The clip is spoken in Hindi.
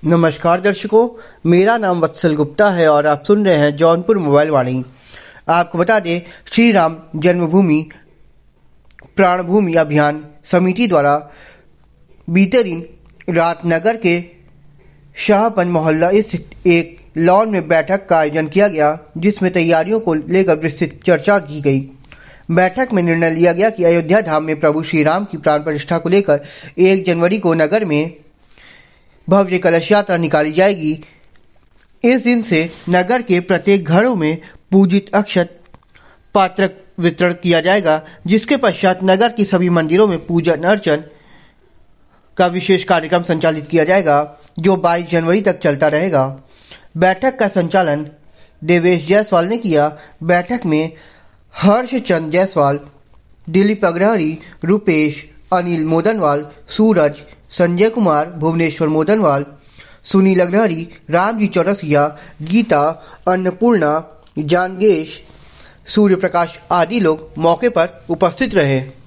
नमस्कार दर्शकों, मेरा नाम वत्सल गुप्ता है और आप सुन रहे हैं जौनपुर मोबाइल वाणी। आपको बता दें, श्री राम जन्मभूमि प्राणभूमि अभियान समिति द्वारा बीते दिन रात नगर के शाहपंज मोहल्ला स्थित एक लॉन में बैठक का आयोजन किया गया, जिसमें तैयारियों को लेकर विस्तृत चर्चा की गई। बैठक में निर्णय लिया गया कि अयोध्या धाम में प्रभु श्री राम की प्राण प्रतिष्ठा को लेकर 1 जनवरी को नगर में भव्य कलश यात्रा निकाली जाएगी। इस दिन से नगर के प्रत्येक घरों में पूजित अक्षत पात्र वितरण किया जाएगा, जिसके पश्चात नगर की सभी मंदिरों में पूजन अर्चन का विशेष कार्यक्रम संचालित किया जाएगा, जो 22 जनवरी तक चलता रहेगा। बैठक का संचालन देवेश जायसवाल ने किया। बैठक में हर्षचंद जायसवाल, दिलीप अग्रहरी, रूपेश, अनिल मोदनवाल, सूरज, संजय कुमार, भुवनेश्वर मोदनवाल, सुनील अग्रहरी, रामजी चौरसिया, गीता, अन्नपूर्णा, जानगेश, सूर्य प्रकाश आदि लोग मौके पर उपस्थित रहे।